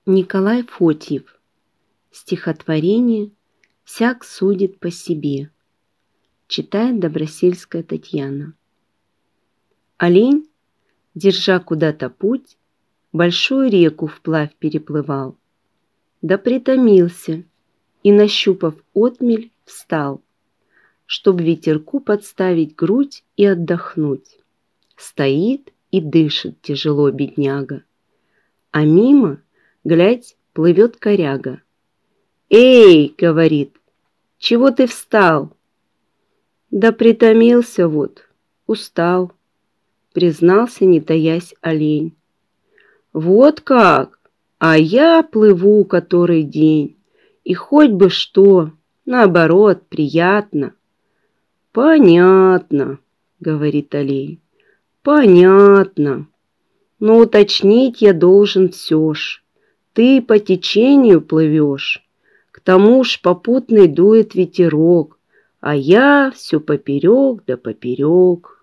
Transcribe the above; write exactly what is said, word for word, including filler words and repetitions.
Николай Фотьев. Стихотворение «Всяк судит по себе». Читает Добросельская Татьяна. Олень, держа куда-то путь, большую реку вплавь переплывал. Да притомился и, нащупав отмель, встал, чтоб ветерку подставить грудь и отдохнуть. Стоит и дышит тяжело бедняга, а мимо, глядь, плывет коряга. «Эй!» — говорит, — «чего ты встал?» «Да притомился вот, устал», — признался, не таясь, олень. «Вот как! А я плыву который день, и хоть бы что, наоборот, приятно». «Понятно», — говорит олень, — «понятно. Но уточнить я должен все ж. Ты по течению плывешь, к тому ж попутный дует ветерок, а я все поперек да поперек».